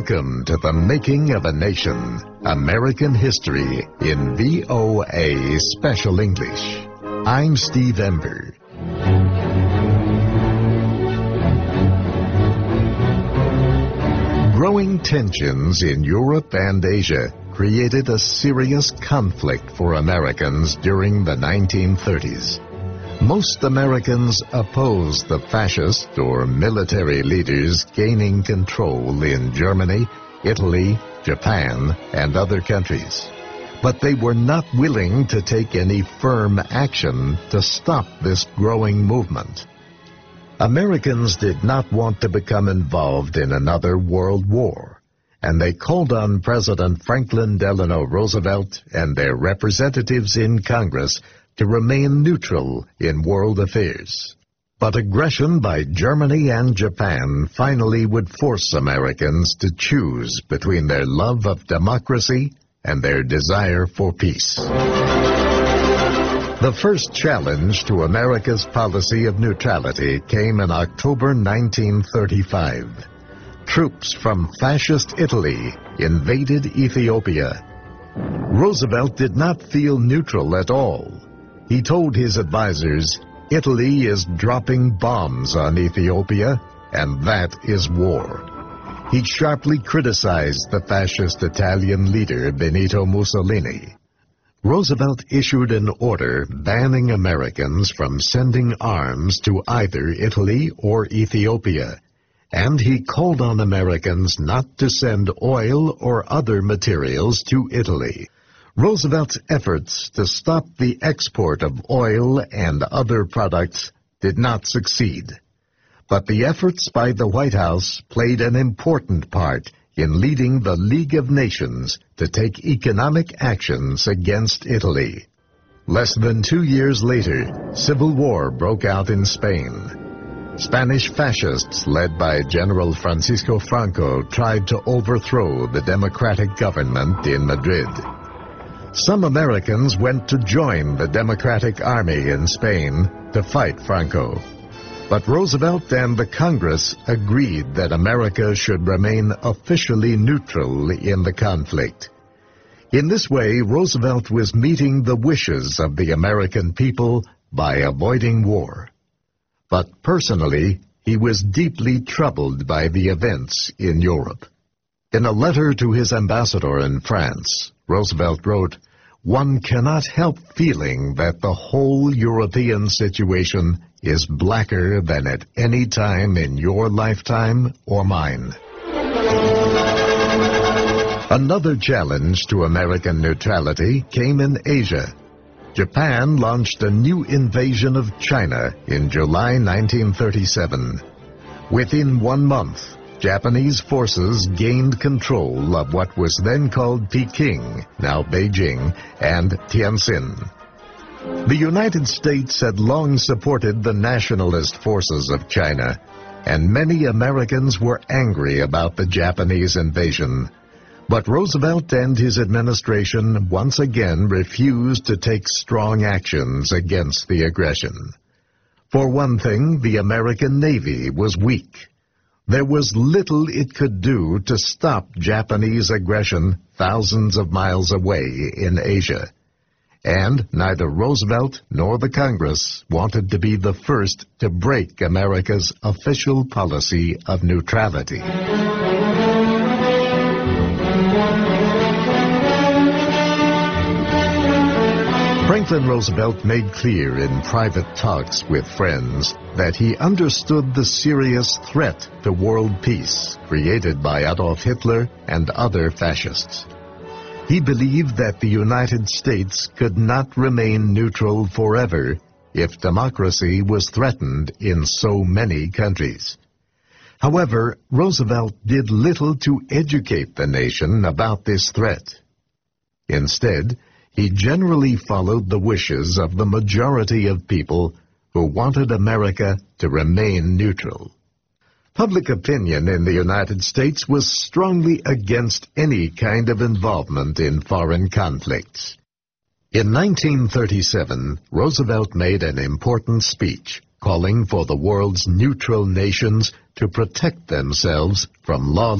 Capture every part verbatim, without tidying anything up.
Welcome to the Making of a Nation, American History in V O A Special English. I'm Steve Ember. Growing tensions in Europe and Asia created a serious conflict for Americans during the nineteen thirties. Most Americans opposed the fascist or military leaders gaining control in Germany, Italy, Japan, and other countries. But they were not willing to take any firm action to stop this growing movement. Americans did not want to become involved in another world war, and they called on President Franklin Delano Roosevelt and their representatives in Congress to remain neutral in world affairs. But aggression by Germany and Japan finally would force Americans to choose between their love of democracy and their desire for peace. The first challenge to America's policy of neutrality came in October nineteen thirty-five. Troops from fascist Italy invaded Ethiopia. Roosevelt did not feel neutral at all. He told his advisers, "Italy is dropping bombs on Ethiopia, and that is war." He sharply criticized the fascist Italian leader Benito Mussolini. Roosevelt issued an order banning Americans from sending arms to either Italy or Ethiopia, and he called on Americans not to send oil or other materials to Italy. Roosevelt's efforts to stop the export of oil and other products did not succeed. But the efforts by the White House played an important part in leading the League of Nations to take economic actions against Italy. Less than two years later, civil war broke out in Spain. Spanish fascists led by General Francisco Franco tried to overthrow the democratic government in Madrid. Some Americans went to join the Democratic Army in Spain to fight Franco. But Roosevelt and the Congress agreed that America should remain officially neutral in the conflict. In this way, Roosevelt was meeting the wishes of the American people by avoiding war. But personally, he was deeply troubled by the events in Europe. In a letter to his ambassador in France, Roosevelt wrote, "One cannot help feeling that the whole European situation is blacker than at any time in your lifetime or mine." Another challenge to American neutrality came in Asia. Japan launched a new invasion of China in July nineteen thirty-seven. Within one month, Japanese forces gained control of what was then called Peking, now Beijing, and Tianjin. The United States had long supported the nationalist forces of China, and many Americans were angry about the Japanese invasion. But Roosevelt and his administration once again refused to take strong actions against the aggression. For one thing, the American Navy was weak. There was little it could do to stop Japanese aggression thousands of miles away in Asia. And neither Roosevelt nor the Congress wanted to be the first to break America's official policy of neutrality. Franklin Roosevelt made clear in private talks with friends that he understood the serious threat to world peace created by Adolf Hitler and other fascists. He believed that the United States could not remain neutral forever if democracy was threatened in so many countries. However, Roosevelt did little to educate the nation about this threat. Instead, he generally followed the wishes of the majority of people who wanted America to remain neutral. Public opinion in the United States was strongly against any kind of involvement in foreign conflicts. In nineteen thirty-seven, Roosevelt made an important speech calling for the world's neutral nations to protect themselves from lawless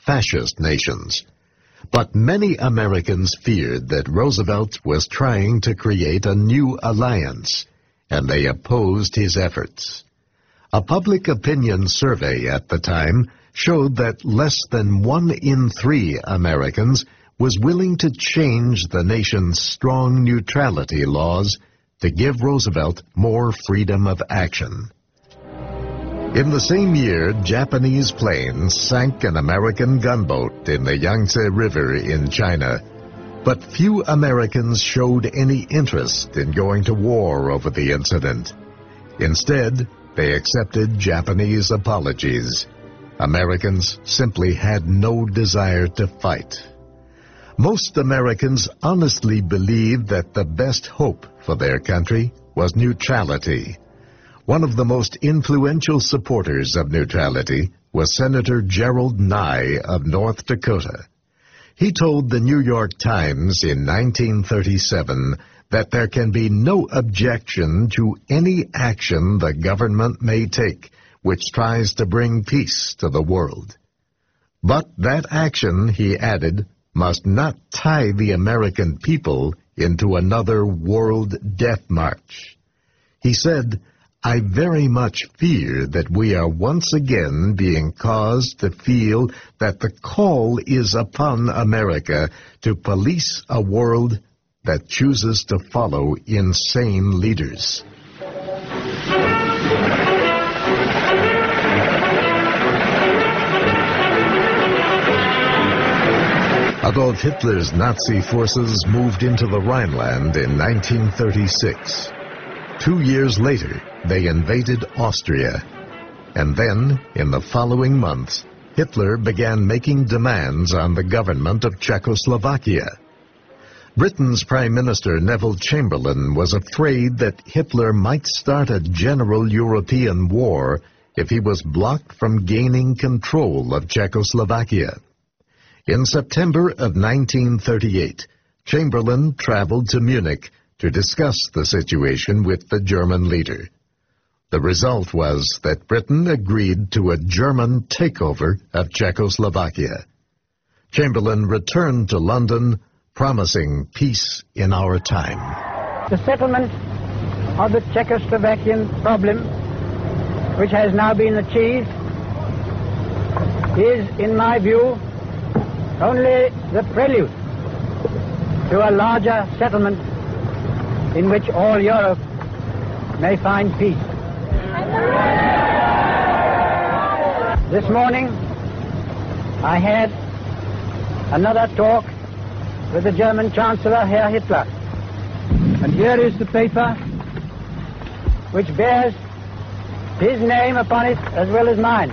fascist nations. But many Americans feared that Roosevelt was trying to create a new alliance, and they opposed his efforts. A public opinion survey at the time showed that less than one in three Americans was willing to change the nation's strong neutrality laws to give Roosevelt more freedom of action. In the same year, Japanese planes sank an American gunboat in the Yangtze River in China, but few Americans showed any interest in going to war over the incident. Instead, they accepted Japanese apologies. Americans simply had no desire to fight. Most Americans honestly believed that the best hope for their country was neutrality. One of the most influential supporters of neutrality was Senator Gerald Nye of North Dakota. He told the New York Times in nineteen thirty-seven that there can be no objection to any action the government may take which tries to bring peace to the world. But that action, he added, must not tie the American people into another world death march. He said, "I very much fear that we are once again being caused to feel that the call is upon America to police a world that chooses to follow insane leaders." Adolf Hitler's Nazi forces moved into the Rhineland in nineteen thirty-six. Two years later, they invaded Austria. And then, in the following months, Hitler began making demands on the government of Czechoslovakia. Britain's Prime Minister Neville Chamberlain was afraid that Hitler might start a general European war if he was blocked from gaining control of Czechoslovakia. In September of nineteen thirty-eight, Chamberlain traveled to Munich to discuss the situation with the German leader. The result was that Britain agreed to a German takeover of Czechoslovakia. Chamberlain returned to London, promising peace in our time. The settlement of the Czechoslovakian problem, which has now been achieved, is, in my view, only the prelude to a larger settlement in which all Europe may find peace. This morning, I had another talk with the German Chancellor, Herr Hitler. And here is the paper which bears his name upon it as well as mine.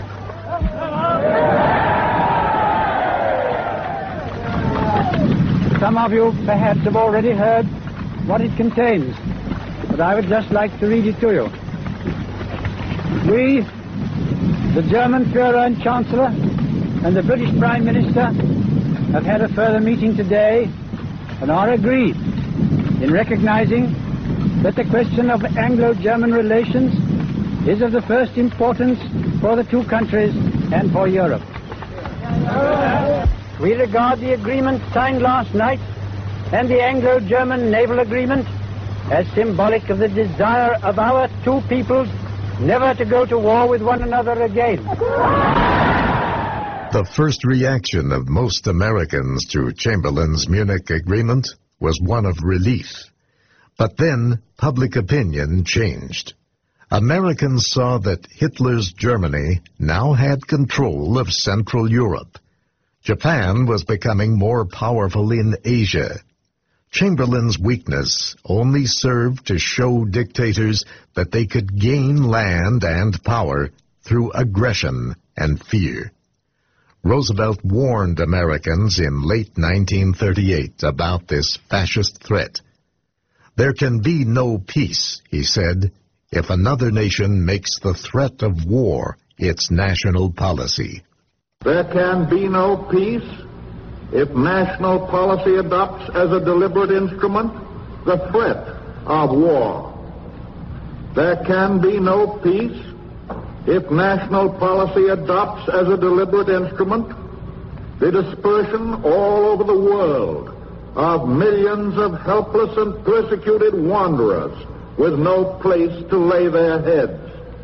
Some of you perhaps have already heard what it contains, but I would just like to read it to you. We, the German Führer and Chancellor, and the British Prime Minister have had a further meeting today and are agreed in recognizing that the question of Anglo-German relations is of the first importance for the two countries and for Europe. We regard the agreement signed last night and the Anglo-German naval agreement as symbolic of the desire of our two peoples never to go to war with one another again. The first reaction of most Americans to Chamberlain's Munich agreement was one of relief. But then public opinion changed. Americans saw that Hitler's Germany now had control of Central Europe. Japan was becoming more powerful in Asia. Chamberlain's weakness only served to show dictators that they could gain land and power through aggression and fear. Roosevelt warned Americans in late nineteen thirty-eight about this fascist threat. There can be no peace, he said, if another nation makes the threat of war its national policy. There can be no peace if national policy adopts as a deliberate instrument the threat of war. There can be no peace if national policy adopts as a deliberate instrument the dispersion all over the world of millions of helpless and persecuted wanderers with no place to lay their heads.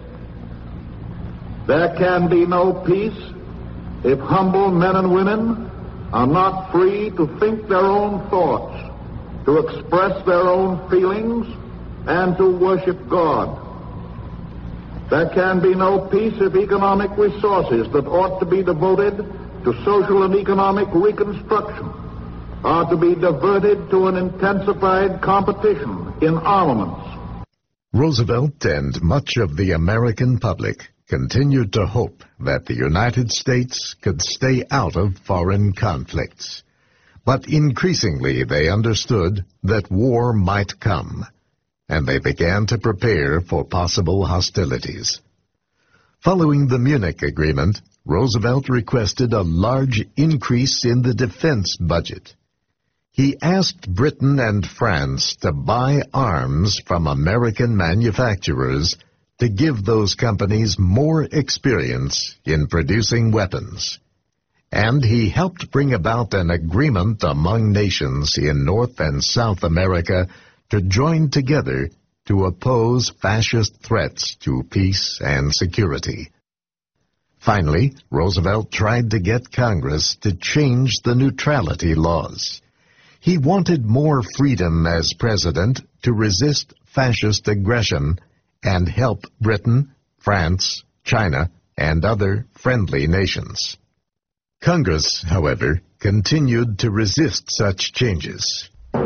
There can be no peace if humble men and women are not free to think their own thoughts, to express their own feelings, and to worship God. There can be no peace if economic resources that ought to be devoted to social and economic reconstruction are to be diverted to an intensified competition in armaments. Roosevelt and much of the American public continued to hope that the United States could stay out of foreign conflicts. But increasingly they understood that war might come, and they began to prepare for possible hostilities. Following the Munich Agreement, Roosevelt requested a large increase in the defense budget. He asked Britain and France to buy arms from American manufacturers to give those companies more experience in producing weapons. And he helped bring about an agreement among nations in North and South America to join together to oppose fascist threats to peace and security. Finally, Roosevelt tried to get Congress to change the neutrality laws. He wanted more freedom as president to resist fascist aggression and help Britain, France, China, and other friendly nations. Congress, however, continued to resist such changes.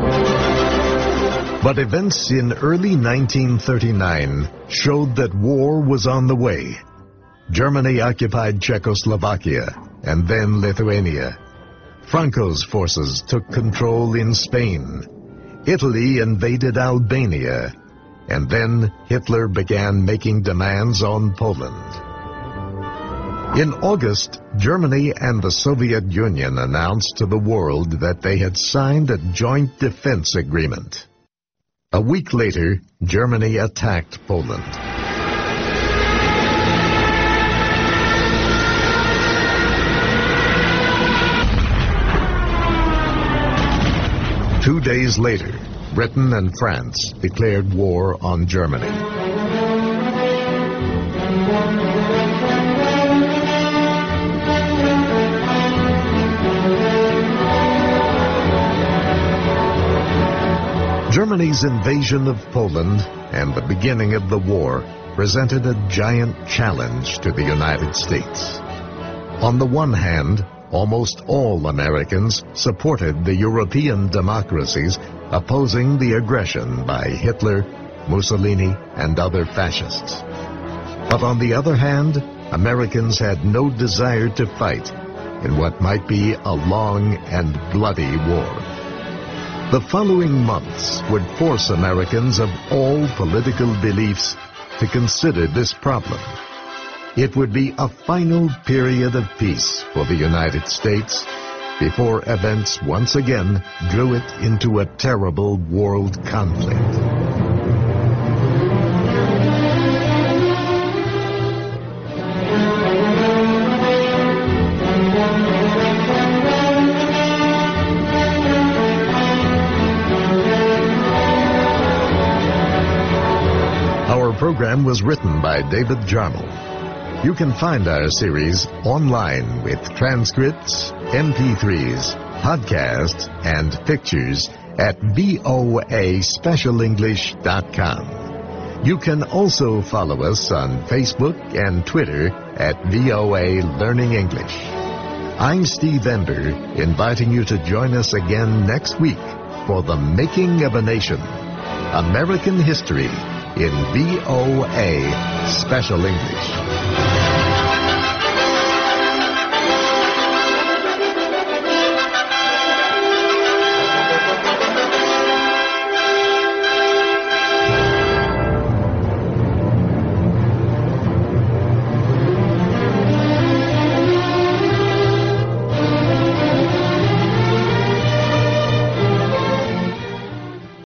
But events in early nineteen thirty-nine showed that war was on the way. Germany occupied Czechoslovakia and then Lithuania. Franco's forces took control in Spain. Italy invaded Albania, and then Hitler began making demands on Poland. In August, Germany and the Soviet Union announced to the world that they had signed a joint defense agreement. A week later, Germany attacked Poland. Two days later, Britain and France declared war on Germany. Germany's invasion of Poland and the beginning of the war presented a giant challenge to the United States. On the one hand, almost all Americans supported the European democracies opposing the aggression by Hitler, Mussolini, and other fascists. But on the other hand, Americans had no desire to fight in what might be a long and bloody war. The following months would force Americans of all political beliefs to consider this problem. It would be a final period of peace for the United States before events once again drew it into a terrible world conflict. Our program was written by David Jarmel. You can find our series online with transcripts, M P threes, podcasts, and pictures at V O A Special English dot com. You can also follow us on Facebook and Twitter at V O A Learning English. I'm Steve Ember, inviting you to join us again next week for The Making of a Nation, American History in V O A Special English.